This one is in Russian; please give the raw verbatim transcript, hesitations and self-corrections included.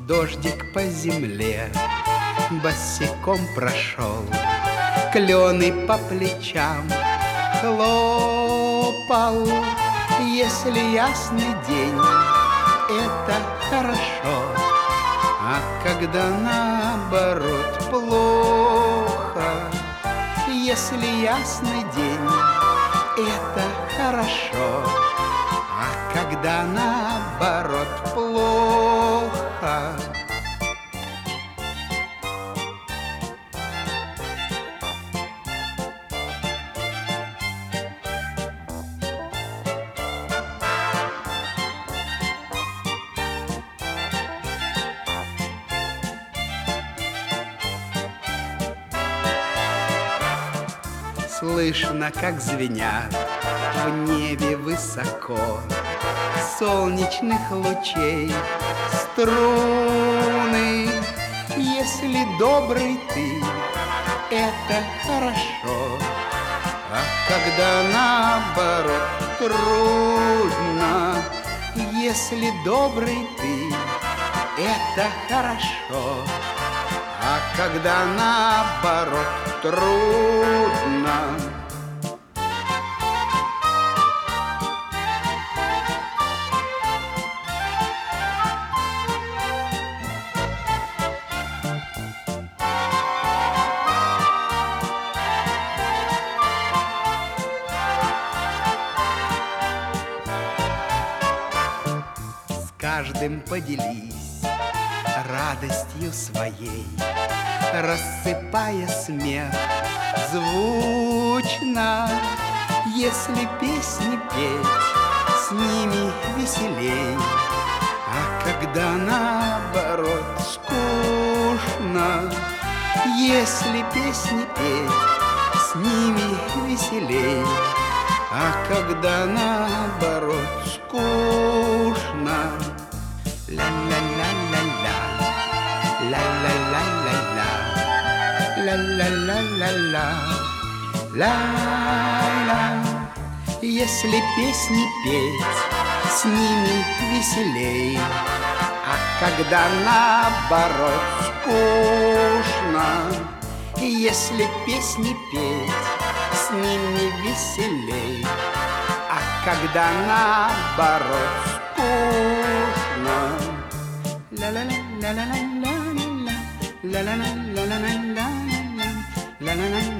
Дождик по земле босиком прошел, клены по плечам хлопал. Если ясный день, это хорошо, а когда наоборот плохо. Если ясный день, это хорошо, а когда наоборот плохо. Слышно, как звенят в небе высоко солнечных лучей струны. Если добрый ты, это хорошо, а когда наоборот трудно. Если добрый ты, это хорошо, а когда наоборот трудно. С каждым поделись радостью своей, рассыпая смех звучно. Если песни петь, с ними веселей, а когда наоборот скучно. Если песни петь, с ними веселей, а когда наоборот скучно. Ла-ла-ла-ла-ла, ла-ла-ла-ла-ла, ла-ла-ла-ла-ла, ла-ла. Если песни петь, с ними веселей, а когда наоборот скучно. Если песни петь, с ними веселей, а когда наоборот скучно. Ла-ла-ла-ла-ла-ла-ла, ла-ла-ла-ла-ла-ла-ла, ла-ла-ла-ла-ла-ла.